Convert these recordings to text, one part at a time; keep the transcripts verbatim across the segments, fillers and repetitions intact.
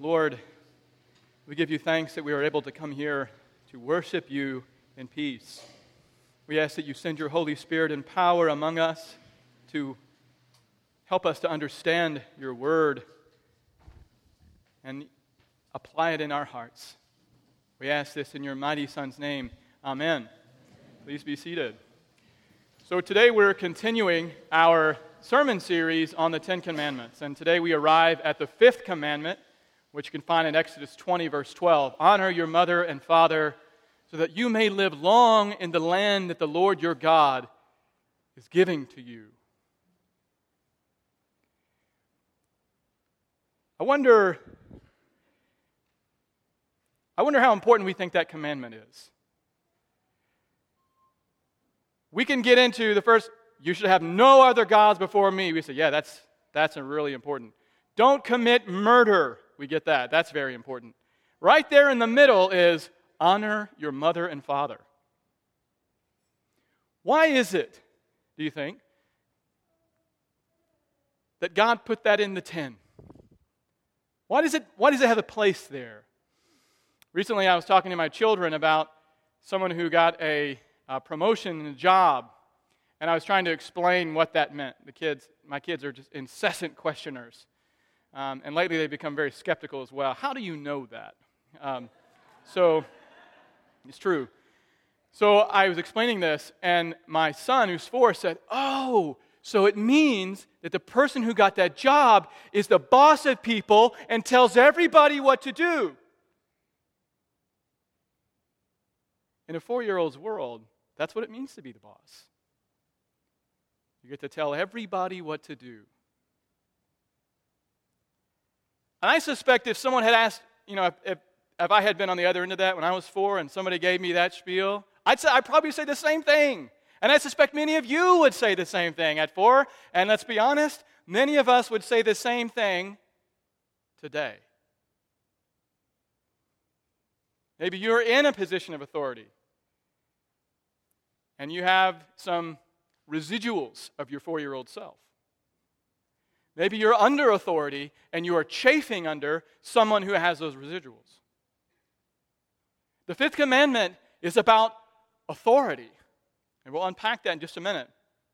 Lord, we give you thanks that we are able to come here to worship you in peace. We ask that you send your Holy Spirit in power among us to help us to understand your word and apply it in our hearts. We ask this in your mighty Son's name. Amen. Please be seated. So today we're continuing our sermon series on the Ten Commandments. And today we arrive at the fifth commandment, which you can find in Exodus twenty, verse twelve. Honor your mother and father so that you may live long in the land that the Lord your God is giving to you. I wonder, I wonder how important we think that commandment is. We can get into the first, you should have no other gods before me. We say, yeah, that's that's really important. Don't commit murder. We get that. That's very important. Right there in the middle is honor your mother and father. Why is it, do you think, that God put that in the ten? Why does it, why does it have a place there? Recently I was talking to my children about someone who got a Uh, promotion in a job, and I was trying to explain what that meant. The kids, my kids are just incessant questioners, um, and lately they've become very skeptical as well. How do you know that? Um, so, it's true. So I was explaining this, and my son, who's four, said, oh, so it means that the person who got that job is the boss of people and tells everybody what to do. In a four-year-old's world, that's what it means to be the boss. You get to tell everybody what to do. And I suspect if someone had asked, you know, if, if, if I had been on the other end of that when I was four and somebody gave me that spiel, I'd say I'd probably say the same thing. And I suspect many of you would say the same thing at four. And let's be honest, many of us would say the same thing today. Maybe you're in a position of authority, and you have some residuals of your four-year-old self. Maybe you're under authority, and you are chafing under someone who has those residuals. The fifth commandment is about authority, and we'll unpack that in just a minute.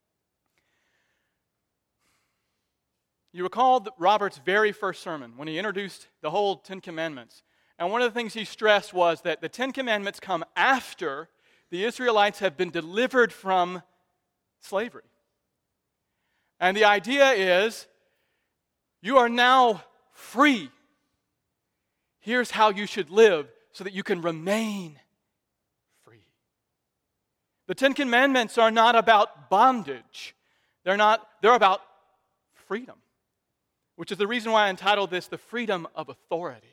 You recall Robert's very first sermon when he introduced the whole Ten Commandments. And one of the things he stressed was that the Ten Commandments come after the Israelites have been delivered from slavery. And the idea is, you are now free. Here's how you should live so that you can remain free. The Ten Commandments are not about bondage. They're not, they're about freedom, which is the reason why I entitled this, The Freedom of Authority.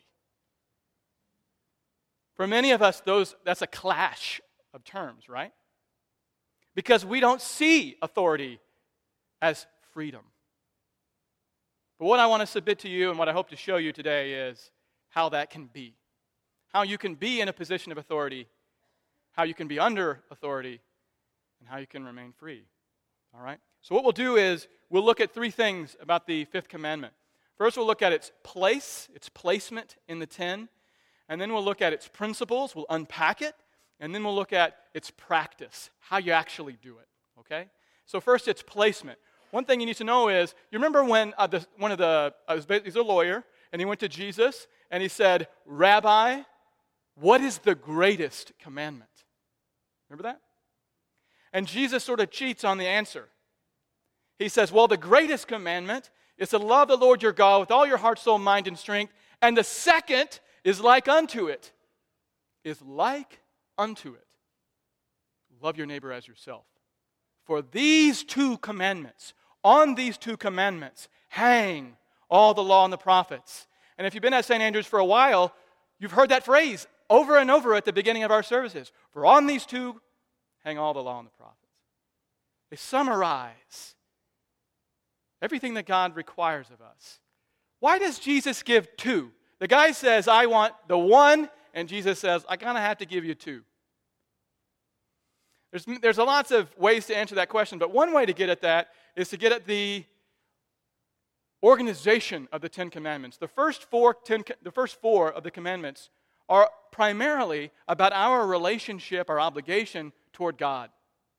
For many of us, those that's a clash of terms, right? Because we don't see authority as freedom. But what I want to submit to you and what I hope to show you today is how that can be. How you can be in a position of authority, how you can be under authority, and how you can remain free. All right? So what we'll do is we'll look at three things about the fifth commandment. First, we'll look at its place, its placement in the ten. And then we'll look at its principles, we'll unpack it, and then we'll look at its practice, how you actually do it, okay? So first, its placement. One thing you need to know is, you remember when uh, the, one of the, uh, he's a lawyer, and he went to Jesus, and he said, Rabbi, what is the greatest commandment? Remember that? And Jesus sort of cheats on the answer. He says, well, the greatest commandment is to love the Lord your God with all your heart, soul, mind, and strength, and the second is like unto it, is like unto it. Love your neighbor as yourself. For these two commandments, on these two commandments, hang all the law and the prophets. And if you've been at Saint Andrews for a while, you've heard that phrase over and over at the beginning of our services. For on these two, hang all the law and the prophets. They summarize everything that God requires of us. Why does Jesus give two? The guy says, I want the one, and Jesus says, I kind of have to give you two. There's, there's a lots of ways to answer that question, but one way to get at that is to get at the organization of the Ten Commandments. The first four, ten, the first four of the commandments are primarily about our relationship, our obligation toward God.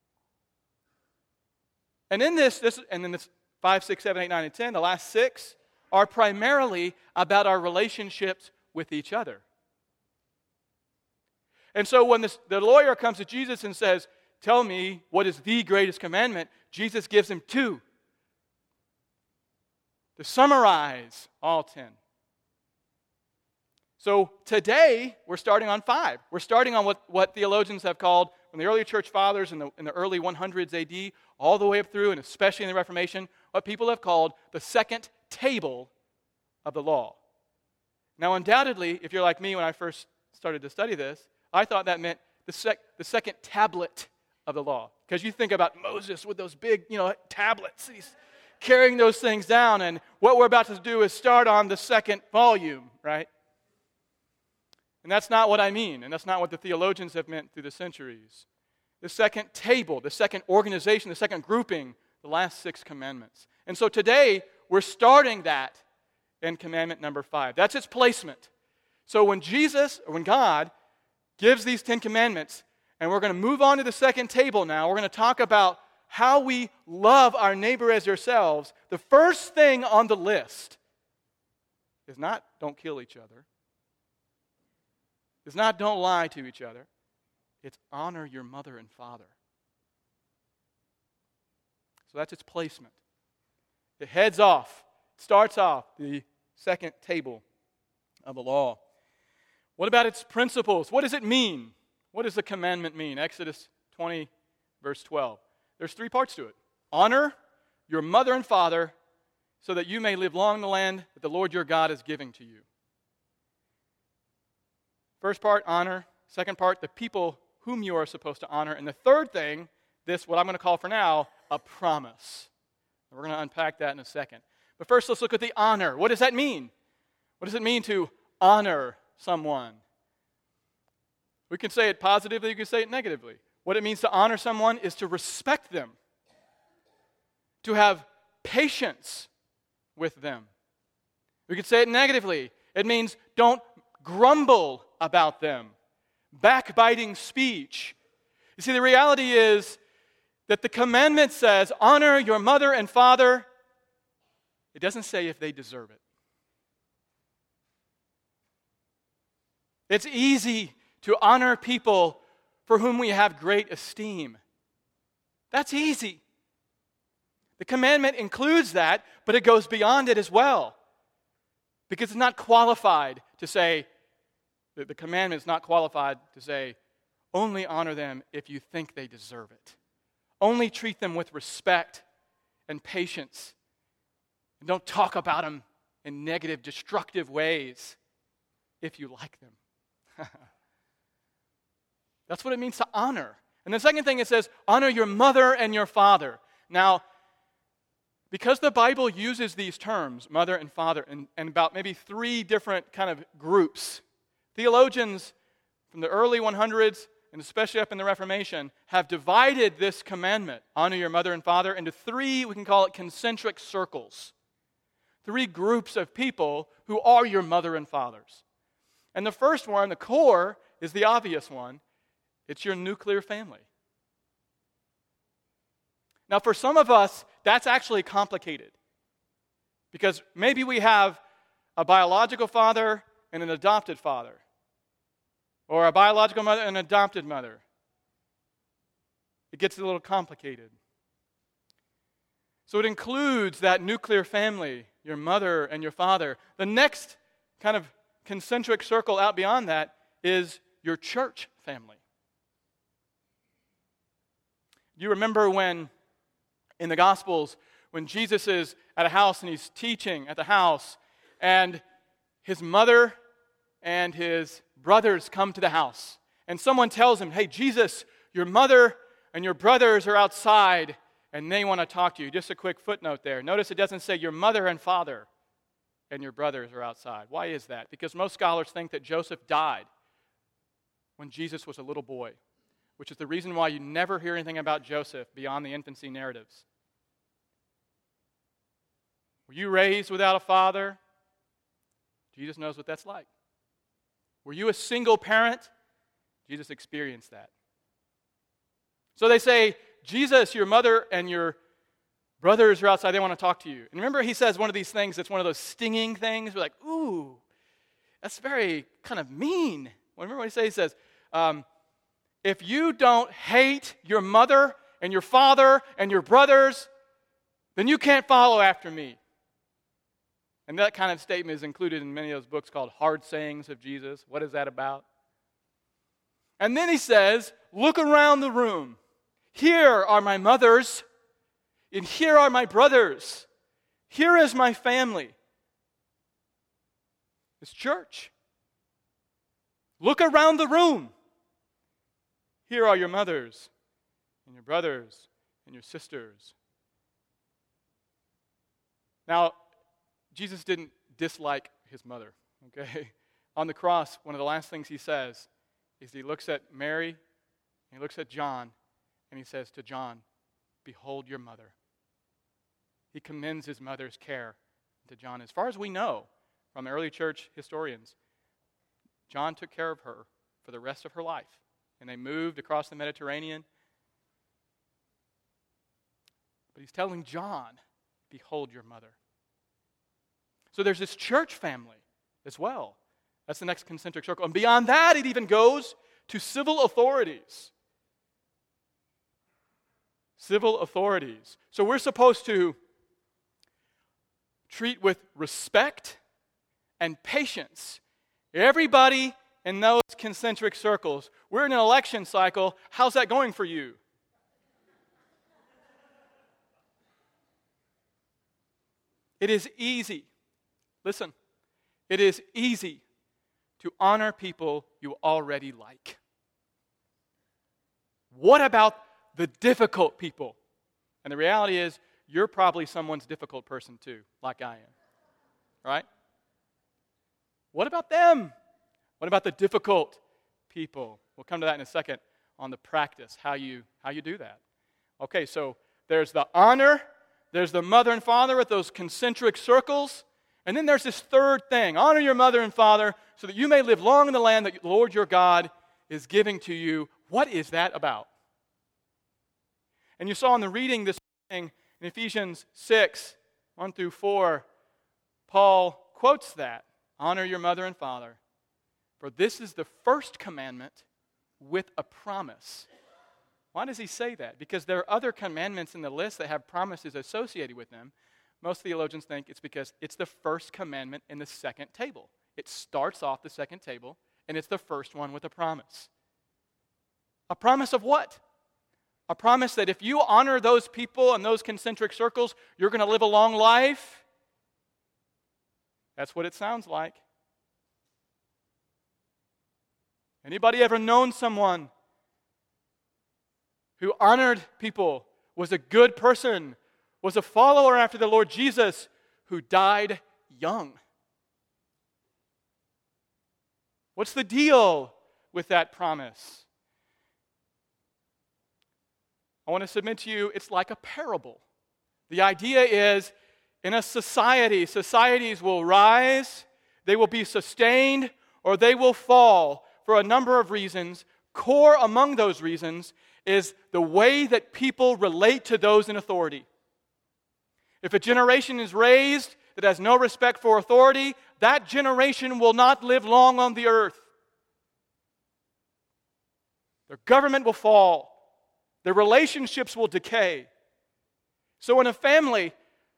And in this, this and then this five, six, seven, eight, nine, and ten, the last six are primarily about our relationships with each other. And so when this, the lawyer comes to Jesus and says, tell me what is the greatest commandment, Jesus gives him two to summarize all ten. So today, we're starting on five. We're starting on what, what theologians have called, from the early church fathers in the, in the early hundreds A D, all the way up through, and especially in the Reformation, what people have called the second table of the law. Now, undoubtedly, if you're like me when I first started to study this, I thought that meant the, sec, the second tablet of the law. Because you think about Moses with those big, you know, tablets. He's carrying those things down, and what we're about to do is start on the second volume, right? And that's not what I mean, and that's not what the theologians have meant through the centuries. The second table, the second organization, the second grouping, the last six commandments. And so today, we're starting that in commandment number five. That's its placement. So when Jesus, or when God, gives these Ten Commandments, and we're going to move on to the second table now, we're going to talk about how we love our neighbor as ourselves. The first thing on the list is not don't kill each other. It's not don't lie to each other. It's honor your mother and father. So that's its placement. It heads off, starts off the second table of the law. What about its principles? What does it mean? What does the commandment mean? Exodus twenty, verse twelve. There's three parts to it. Honor your mother and father so that you may live long in the land that the Lord your God is giving to you. First part, honor. Second part, the people whom you are supposed to honor. And the third thing, this, what I'm going to call for now, a promise. We're going to unpack that in a second. But first, let's look at the honor. What does that mean? What does it mean to honor someone? We can say it positively, you can say it negatively. What it means to honor someone is to respect them, to have patience with them. We could say it negatively. It means don't grumble about them. Backbiting speech. You see, the reality is that the commandment says, honor your mother and father. It doesn't say if they deserve it. It's easy to honor people for whom we have great esteem. That's easy. The commandment includes that, but it goes beyond it as well. Because it's not qualified to say, the commandment is not qualified to say, only honor them if you think they deserve it. Only treat them with respect and patience. And don't talk about them in negative, destructive ways if you like them. That's what it means to honor. And the second thing it says, honor your mother and your father. Now, because the Bible uses these terms, mother and father, in, in about maybe three different kind of groups, theologians from the early hundreds, and especially up in the Reformation, have divided this commandment, honor your mother and father, into three, we can call it concentric circles. Three groups of people who are your mother and fathers. And the first one, the core, is the obvious one. It's your nuclear family. Now, for some of us, that's actually complicated. Because maybe we have a biological father and an adopted father. Or a biological mother and an adopted mother. It gets a little complicated. So it includes that nuclear family, your mother and your father. The next kind of concentric circle out beyond that is your church family. You remember when, in the Gospels, when Jesus is at a house and he's teaching at the house, and his mother and his brothers come to the house, and someone tells him, hey, Jesus, your mother and your brothers are outside, and they want to talk to you. Just a quick footnote there. Notice it doesn't say your mother and father and your brothers are outside. Why is that? Because most scholars think that Joseph died when Jesus was a little boy, which is the reason why you never hear anything about Joseph beyond the infancy narratives. Were you raised without a father? Jesus knows what that's like. Were you a single parent? Jesus experienced that. So they say, Jesus, your mother and your brothers are outside. They want to talk to you. And remember, he says one of these things that's one of those stinging things. We're like, ooh, that's very kind of mean. Well, remember what he says? He says, um, if you don't hate your mother and your father and your brothers, then you can't follow after me. And that kind of statement is included in many of those books called Hard Sayings of Jesus. What is that about? And then he says, look around the room. Here are my mothers, and here are my brothers. Here is my family. It's church. Look around the room. Here are your mothers, and your brothers, and your sisters. Now, Jesus didn't dislike his mother, okay? On the cross, one of the last things he says is he looks at Mary, and he looks at John, and he says to John, behold your mother. He commends his mother's care to John. As far as we know from early church historians, John took care of her for the rest of her life. And they moved across the Mediterranean. But he's telling John, behold your mother. So there's this church family as well. That's the next concentric circle. And beyond that, it even goes to civil authorities. Civil authorities. So we're supposed to treat with respect and patience everybody in those concentric circles. We're in an election cycle. How's that going for you? It is easy. Listen, it is easy to honor people you already like. What about the difficult people? And the reality is, you're probably someone's difficult person too, like I am. Right? What about them? What about the difficult people? We'll come to that in a second on the practice, how you how you do that. Okay, so there's the honor, there's the mother and father with those concentric circles, and then there's this third thing. Honor your mother and father so that you may live long in the land that the Lord your God is giving to you. What is that about? And you saw in the reading this morning in Ephesians six, one through four, Paul quotes that. Honor your mother and father. For this is the first commandment with a promise. Why does he say that? Because there are other commandments in the list that have promises associated with them. Most theologians think it's because it's the first commandment in the second table. It starts off the second table, and it's the first one with a promise. A promise of what? A promise that if you honor those people and those concentric circles, you're going to live a long life. That's what it sounds like. Anybody ever known someone who honored people, was a good person, was a follower after the Lord Jesus, who died young? What's the deal with that promise? I want to submit to you, it's like a parable. The idea is, in a society, societies will rise, they will be sustained, or they will fall for a number of reasons. Core among those reasons is the way that people relate to those in authority. If a generation is raised that has no respect for authority, that generation will not live long on the earth. Their government will fall. Their relationships will decay. So in a family,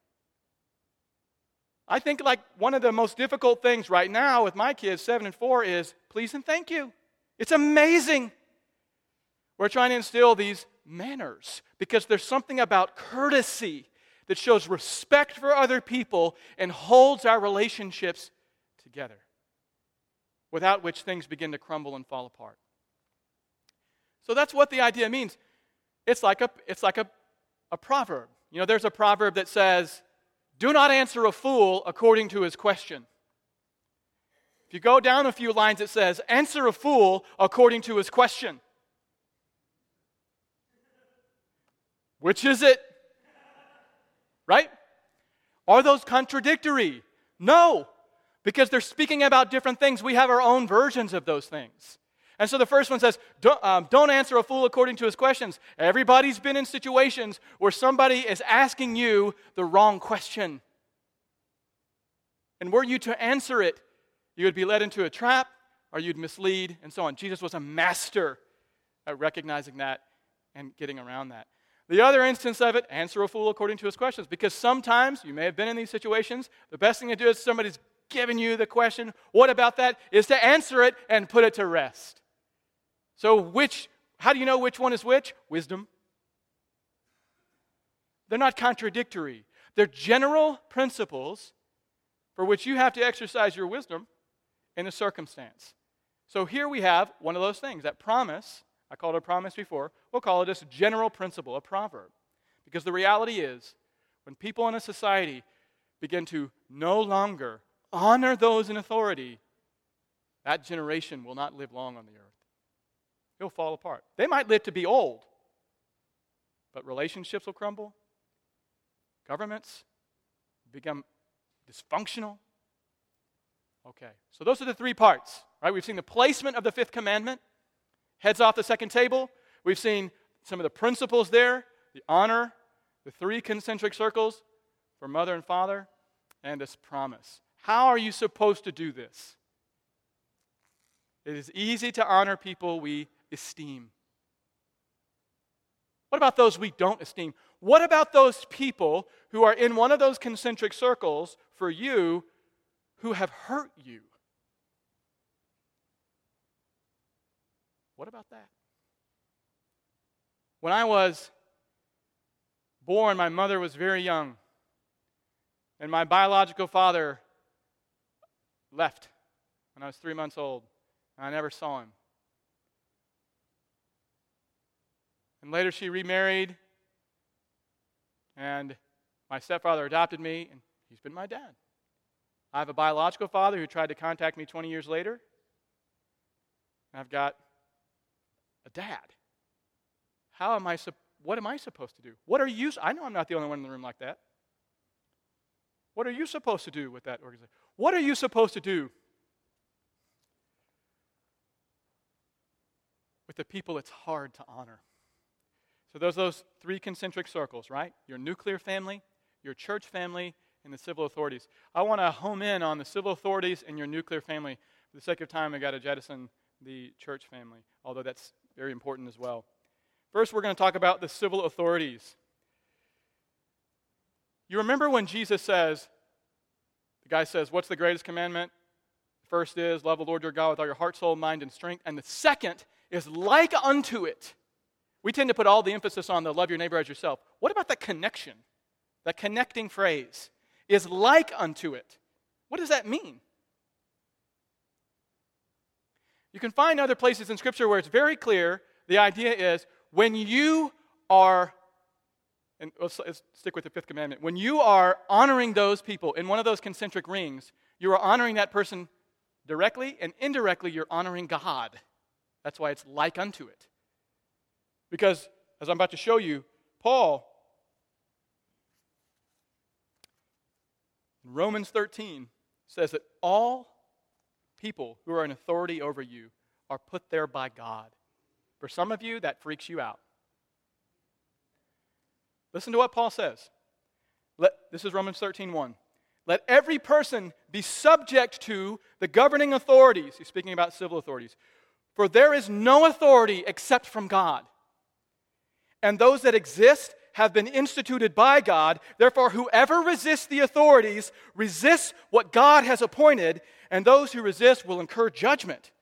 I think like one of the most difficult things right now with my kids, seven and four, is please and thank you. It's amazing. We're trying to instill these manners because there's something about courtesy that shows respect for other people and holds our relationships together, without which things begin to crumble and fall apart. So that's what the idea means. It's like a, it's like a, a proverb. You know, there's a proverb that says, do not answer a fool according to his question. If you go down a few lines, it says, answer a fool according to his question. Which is it? Right? Are those contradictory? No, because they're speaking about different things. We have our own versions of those things. And so the first one says, don't, um, don't answer a fool according to his questions. Everybody's been in situations where somebody is asking you the wrong question. And were you to answer it, you would be led into a trap, or you'd mislead, and so on. Jesus was a master at recognizing that and getting around that. The other instance of it, answer a fool according to his questions. Because sometimes, you may have been in these situations, the best thing to do is somebody's giving you the question, what about that? Is to answer it and put it to rest. So which, how do you know which one is which? Wisdom. They're not contradictory. They're general principles for which you have to exercise your wisdom in a circumstance. So here we have one of those things, that promise. I called it a promise before. We'll call it just a general principle, a proverb. Because the reality is, when people in a society begin to no longer honor those in authority, that generation will not live long on the earth. It'll fall apart. They might live to be old, but relationships will crumble. Governments become dysfunctional. Okay, so those are the three parts, right? We've seen the placement of the fifth commandment, heads off the second table. We've seen some of the principles there, the honor, the three concentric circles for mother and father, and this promise. How are you supposed to do this? It is easy to honor people we esteem. What about those we don't esteem? What about those people who are in one of those concentric circles for you who have hurt you? What about that? When I was born, my mother was very young, and my biological father left when I was three months old, and I never saw him. And later she remarried, and my stepfather adopted me, and he's been my dad. I have a biological father who tried to contact me twenty years later, and I've got a dad. How am I, what am I supposed to do? What are you, I know I'm not the only one in the room like that. What are you supposed to do with that organization? What are you supposed to do with the people it's hard to honor? So there's those three concentric circles, right? Your nuclear family, your church family, and the civil authorities. I want to home in on the civil authorities and your nuclear family. For the sake of time, I've got to jettison the church family, although that's very important as well. First, we're going to talk about the civil authorities. You remember when Jesus says, the guy says, what's the greatest commandment? The first is, love the Lord your God with all your heart, soul, mind, and strength. And the second is like unto it. We tend to put all the emphasis on the love your neighbor as yourself. What about that connection? That connecting phrase is like unto it. What does that mean? You can find other places in Scripture where it's very clear. The idea is when you are, and let's, let's stick with the fifth commandment, when you are honoring those people in one of those concentric rings, you are honoring that person directly, and indirectly you're honoring God. That's why it's like unto it. Because, as I'm about to show you, Paul, in Romans thirteen, says that all people who are in authority over you are put there by God. For some of you, that freaks you out. Listen to what Paul says. Let, this is Romans thirteen one. Let every person be subject to the governing authorities. He's speaking about civil authorities. For there is no authority except from God. And those that exist have been instituted by God. Therefore, whoever resists the authorities resists what God has appointed, and those who resist will incur judgment.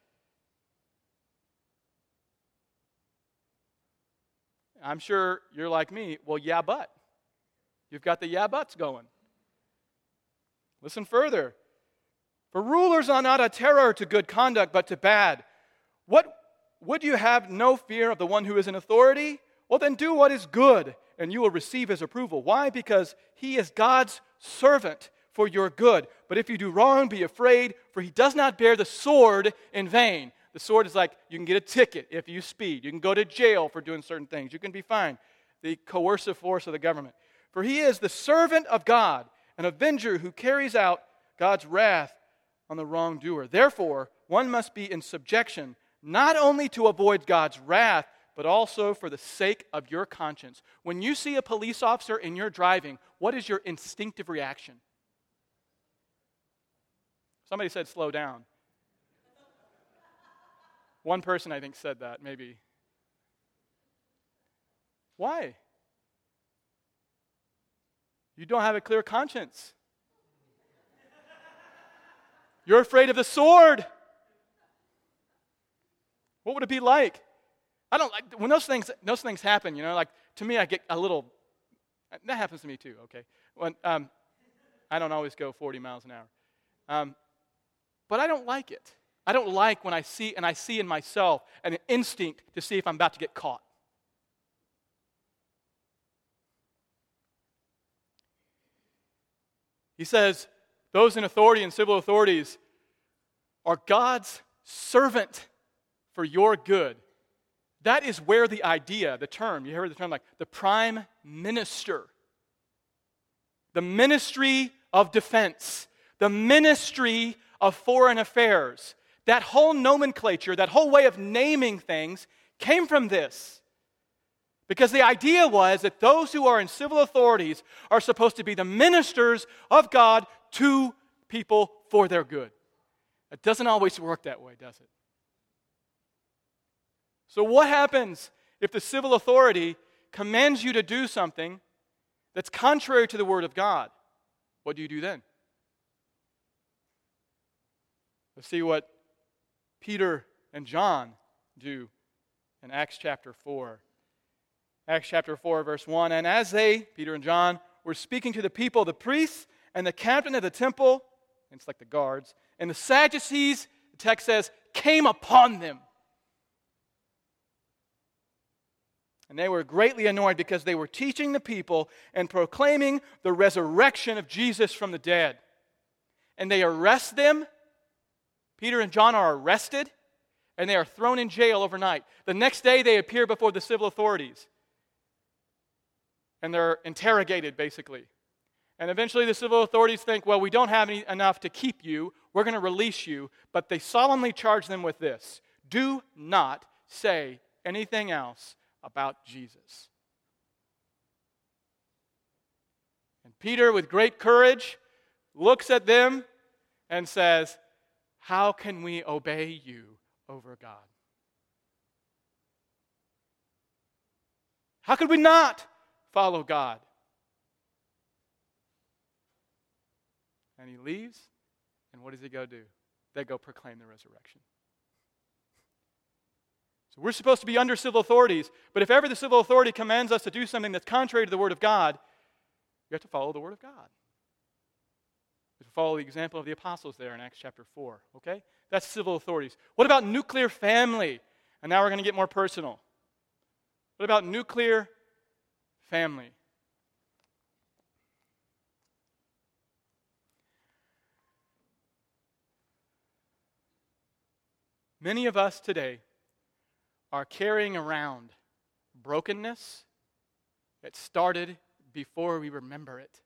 I'm sure you're like me. Well, yeah, but. You've got the yeah, buts going. Listen further. For rulers are not a terror to good conduct, but to bad. What would you have no fear of the one who is in authority? Well, then do what is good, and you will receive his approval. Why? Because he is God's servant for your good. But if you do wrong, be afraid, for he does not bear the sword in vain. The sword is like you can get a ticket if you speed. You can go to jail for doing certain things. You can be fined. The coercive force of the government. For he is the servant of God, an avenger who carries out God's wrath on the wrongdoer. Therefore, one must be in subjection, not only to avoid God's wrath, but also for the sake of your conscience. When you see a police officer and you're driving, what is your instinctive reaction? Somebody said slow down. One person, I think, said that, maybe. Why? You don't have a clear conscience. You're afraid of the sword. What would it be like? I don't like when those things those things happen, you know, like to me I get a little that happens to me too, okay? When um I don't always go forty miles an hour. Um but I don't like it. I don't like when I see and I see in myself an instinct to see if I'm about to get caught. He says, those in authority and civil authorities are God's servant for your good. That is where the idea, the term, you heard the term like the prime minister, the ministry of defense, the ministry of foreign affairs, that whole nomenclature, that whole way of naming things came from this. Because the idea was that those who are in civil authorities are supposed to be the ministers of God to people for their good. It doesn't always work that way, does it? So what happens if the civil authority commands you to do something that's contrary to the Word of God? What do you do then? Let's see what Peter and John do in Acts chapter four. Acts chapter four, verse one, and as they, Peter and John, were speaking to the people, the priests and the captain of the temple, and it's like the guards, and the Sadducees, the text says, came upon them. And they were greatly annoyed because they were teaching the people and proclaiming the resurrection of Jesus from the dead. And they arrest them. Peter and John are arrested, and they are thrown in jail overnight. The next day they appear before the civil authorities. And they're interrogated, basically. And eventually the civil authorities think, well, we don't have any, enough to keep you. We're going to release you. But they solemnly charge them with this: do not say anything else about Jesus. And Peter, with great courage, looks at them and says, how can we obey you over God? How could we not follow God? And he leaves, and what does he go do? They go proclaim the resurrection. So we're supposed to be under civil authorities, but if ever the civil authority commands us to do something that's contrary to the Word of God, you have to follow the Word of God. You have to follow the example of the apostles there in Acts chapter four, okay? That's civil authorities. What about nuclear family? And now we're going to get more personal. What about nuclear family? Many of us today are carrying around brokenness that started before we remember it.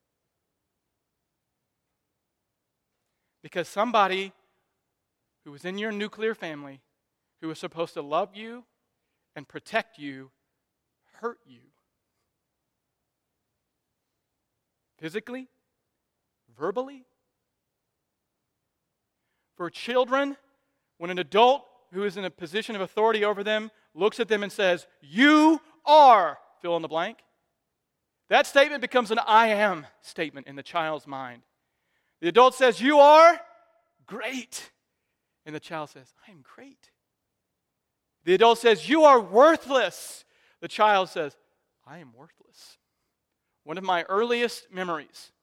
Because somebody who was in your nuclear family, who was supposed to love you and protect you, hurt you. Physically, verbally. For children, when an adult who is in a position of authority over them looks at them and says, you are, fill in the blank, that statement becomes an I am statement in the child's mind. The adult says, you are great. And the child says, I am great. The adult says, you are worthless. The child says, I am worthless. One of my earliest memories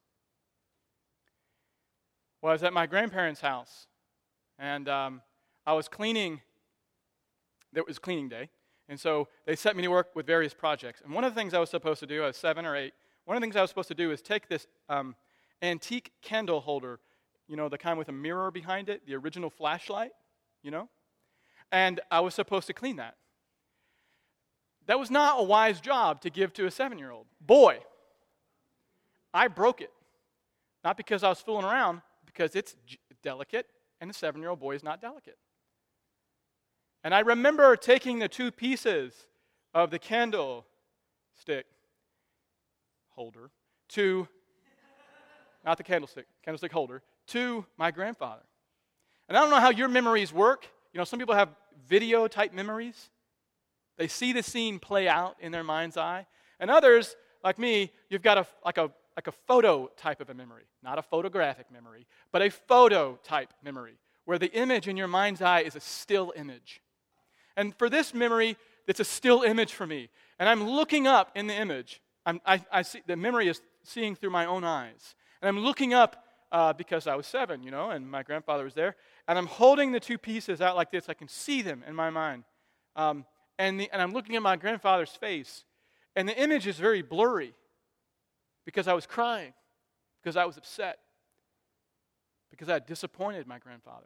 was at my grandparents' house. And um, I was cleaning. It was cleaning day. And so they set me to work with various projects. And one of the things I was supposed to do, I was seven or eight, one of the things I was supposed to do is take this um, antique candle holder, you know, the kind with a mirror behind it, the original flashlight, you know? And I was supposed to clean that. That was not a wise job to give to a seven-year-old. Boy, I broke it. Not because I was fooling around, because it's j- delicate, and the seven-year-old boy is not delicate. And I remember taking the two pieces of the candlestick holder to, not the candlestick, candlestick holder, to my grandfather. And I don't know how your memories work. You know, some people have video-type memories. They see the scene play out in their mind's eye. And others, like me, you've got a like a like a photo type of a memory. Not a photographic memory, but a photo type memory, where the image in your mind's eye is a still image. And for this memory, it's a still image for me. And I'm looking up in the image. I'm, I, I see the memory is seeing through my own eyes. And I'm looking up uh, because I was seven, you know, and my grandfather was there. And I'm holding the two pieces out like this. I can see them in my mind. Um, and, the, and I'm looking at my grandfather's face. And the image is very blurry because I was crying, because I was upset, because I had disappointed my grandfather.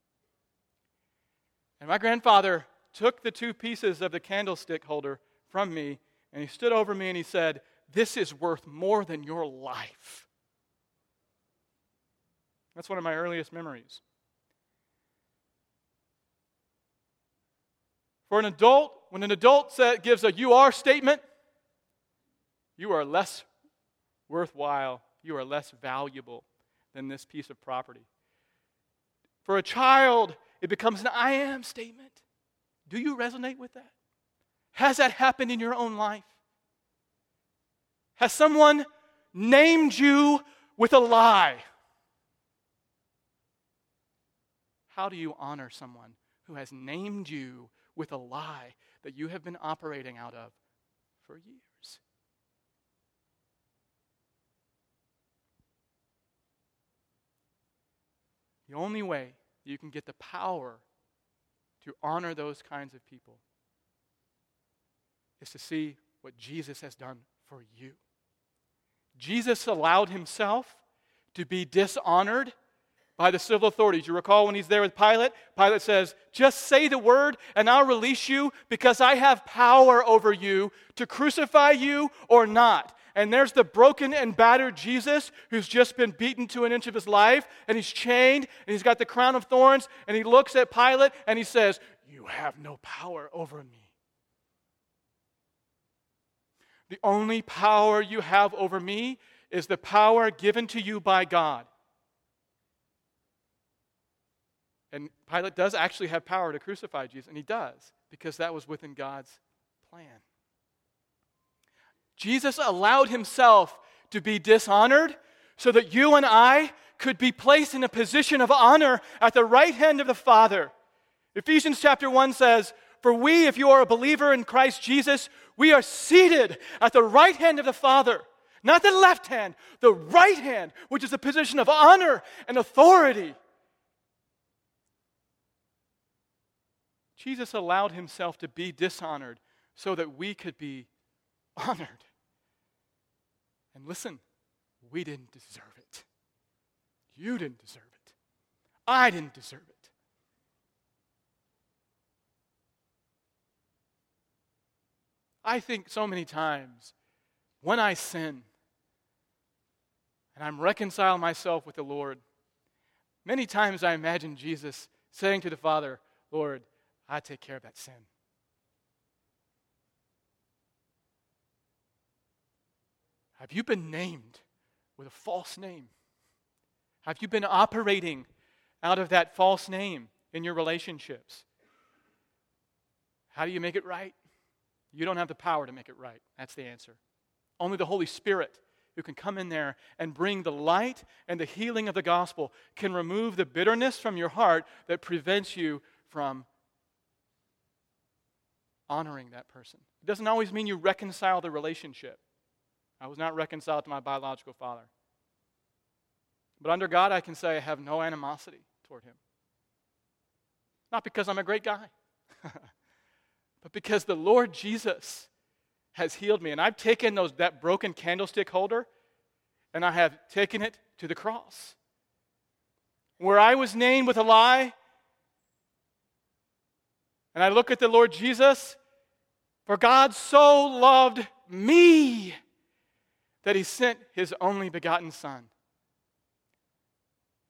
And my grandfather took the two pieces of the candlestick holder from me, and he stood over me and he said, "This is worth more than your life." That's one of my earliest memories. For an adult, when an adult say, gives a "you are" statement, you are less worthwhile, you are less valuable than this piece of property. For a child, it becomes an "I am" statement. Do you resonate with that? Has that happened in your own life? Has someone named you with a lie? How do you honor someone who has named you with a lie that you have been operating out of for years? The only way you can get the power to honor those kinds of people is to see what Jesus has done for you. Jesus allowed himself to be dishonored by the civil authorities. You recall when he's there with Pilate? Pilate says, "Just say the word and I'll release you because I have power over you to crucify you or not." And there's the broken and battered Jesus who's just been beaten to an inch of his life, and he's chained, and he's got the crown of thorns, and he looks at Pilate and he says, "You have no power over me. The only power you have over me is the power given to you by God." And Pilate does actually have power to crucify Jesus, and he does, because that was within God's plan. Jesus allowed himself to be dishonored so that you and I could be placed in a position of honor at the right hand of the Father. Ephesians chapter one says, "For we, if you are a believer in Christ Jesus, we are seated at the right hand of the Father." Not the left hand, the right hand, which is a position of honor and authority. Jesus allowed himself to be dishonored so that we could be honored. And listen, we didn't deserve it. You didn't deserve it. I didn't deserve it. I think so many times when I sin and I'm reconciling myself with the Lord, many times I imagine Jesus saying to the Father, "Lord, I take care of that sin." Have you been named with a false name? Have you been operating out of that false name in your relationships? How do you make it right? You don't have the power to make it right. That's the answer. Only the Holy Spirit, who can come in there and bring the light and the healing of the gospel, can remove the bitterness from your heart that prevents you from honoring that person. It doesn't always mean you reconcile the relationship. I was not reconciled to my biological father. But under God, I can say I have no animosity toward him. Not because I'm a great guy, but because the Lord Jesus has healed me. And I've taken those that broken candlestick holder, and I have taken it to the cross. Where I was named with a lie, and I look at the Lord Jesus, "For God so loved me that he sent his only begotten Son,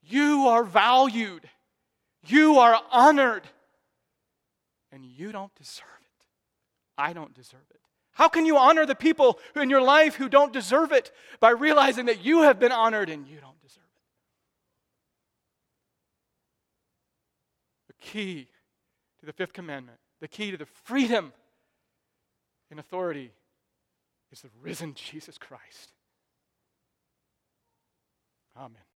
You are valued. You are honored. And you don't deserve it. I don't deserve it. How can you honor the people in your life who don't deserve it? By realizing that you have been honored and you don't deserve it. The key to the fifth commandment, the key to the freedom and authority is the risen Jesus Christ. Amen.